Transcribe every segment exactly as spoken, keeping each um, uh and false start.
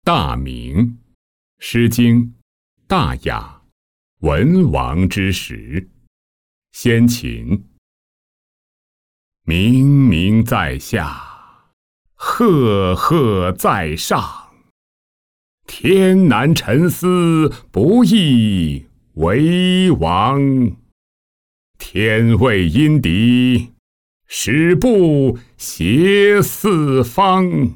大明，诗经，大雅，文王之时，先秦。冥冥在下，赫赫在上。天南沉思，不亦为王。天位阴敌，使不挟四方。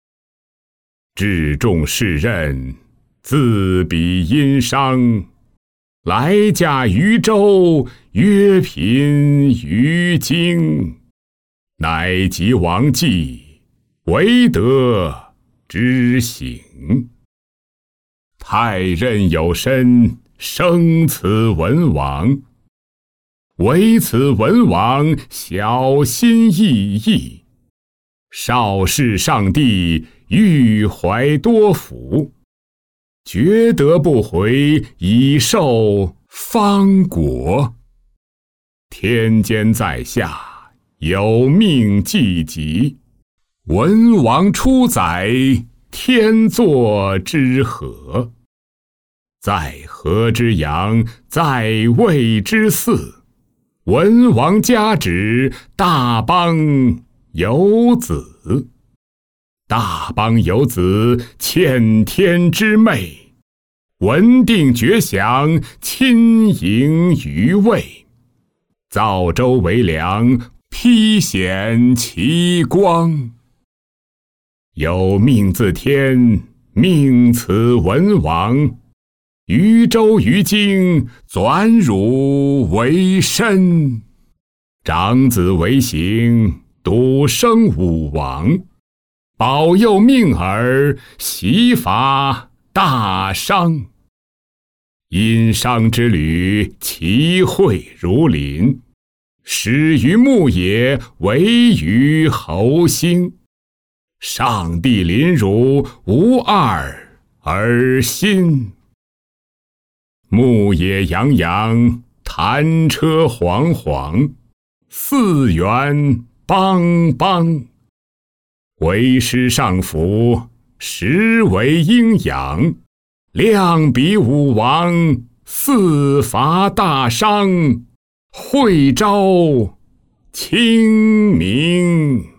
治众世任，自比殷商。来驾于周，约贫于荆。乃及王纪，惟德之行。太任有身，生此文王。惟此文王，小心翼翼。少事上帝，欲怀多福。决德不回，以受方国。天监在下，有命既及。文王出宰，天作之合。在河之阳，在魏之祀。文王加旨，大邦有子。大邦有子，嵌天之妹。文定绝响，亲迎于魏。造周为梁，披显其光。有命自天，命此文王。于周于京，转汝为身。长子为行，笃生武王。保佑命耳，袭伐大商。殷商之旅，其惠如临。始于牧野，为于侯兴。上帝临汝，无二而新。牧野洋洋，弹车煌煌。四园邦邦。为师上服，实为阴阳。量比武王，四伐大商。会昭清明。